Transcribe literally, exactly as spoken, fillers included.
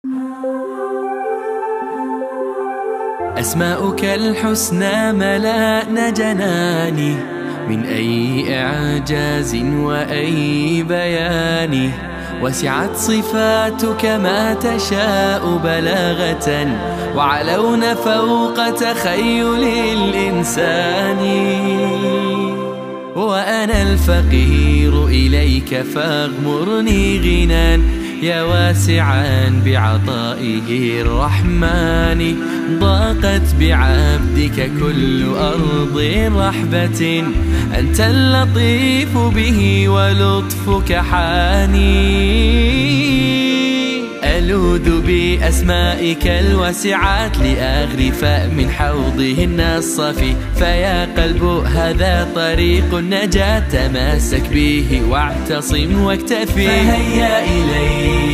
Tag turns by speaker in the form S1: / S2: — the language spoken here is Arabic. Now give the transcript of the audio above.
S1: أسماؤك الحسنى ملأن جناني من أي إعجاز وأي بيان، وسعت صفاتك ما تشاء بلاغة، وعلون فوق تخيل الإنسان. وأنا الفقير إليك فاغمرني غنى، يا واسعا بعطائه الرحمن. ضاقت بعبدك كل أرض رحبة، أنت اللطيف به ولطفك حاني. ألوذ بأسمائك الواسعات لأغرف من حوضهن الصافي، فيا قلب هذا طريق النجاة، تمسك به واعتصم واكتفي. فهيا إلي